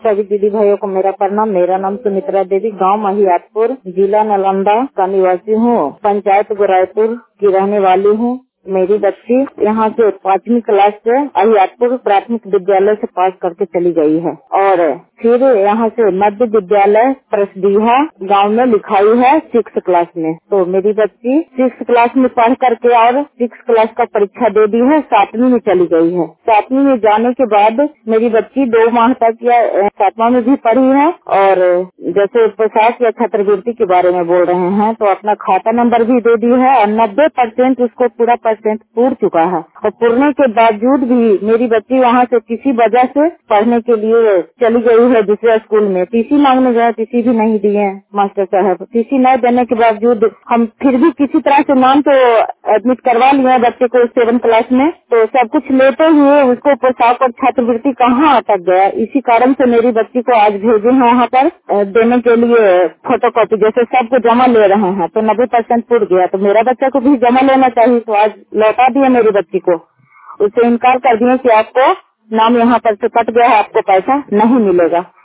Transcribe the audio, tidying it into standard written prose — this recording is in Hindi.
सभी दीदी भाइयों को मेरा प्रणाम। मेरा नाम सुमित्रा देवी, गांव महियातपुर, जिला नालंदा का निवासी हूँ। पंचायत गोराईपुर की रहने वाली हूँ। मेरी बच्ची यहाँ से 5वीं क्लास से अहियातपुर प्राथमिक विद्यालय से पास करके चली गई है और फिर यहाँ से मध्य विद्यालय प्रसडीहा गांव में लिखाई है 6 क्लास में। तो मेरी बच्ची 6 क्लास में पढ़ करके और 6 क्लास का परीक्षा दे दी है, 7वीं में चली गई है। 7वीं में जाने के बाद मेरी बच्ची 2 माह तक या 7वां में भी पढ़ी है और जैसे प्रशास या छात्रवृत्ति के बारे में बोल रहे हैं तो अपना खाता नंबर भी दे दी है और 90% उसको पूरा परसेंट पूर चुका है। और पूरने के बावजूद भी मेरी बच्ची वहाँ से किसी वजह से पढ़ने के लिए चली गई है दूसरे स्कूल में। टीसी मांगने गए, टीसी भी नहीं दिए मास्टर साहब। टीसी न देने के बावजूद हम फिर भी किसी तरह से नाम तो एडमिट करवा लिए बच्चे को 7 क्लास में। तो सब कुछ लेते हुए उसको पोशाक और छात्रवृत्ति कहाँ अटक गया। इसी कारण से मेरी बच्ची को आज भेजे हैं वहाँ पर देने के लिए फोटोकॉपी। जैसे सबको जमा ले रहे हैं तो 90% पूर गया, तो मेरा बच्चा को भी जमा लेना चाहिए। तो आज लौटा दिए मेरी बच्ची को, उससे इनकार कर दिए कि आपको नाम यहाँ पर से कट गया है, आपको पैसा नहीं मिलेगा।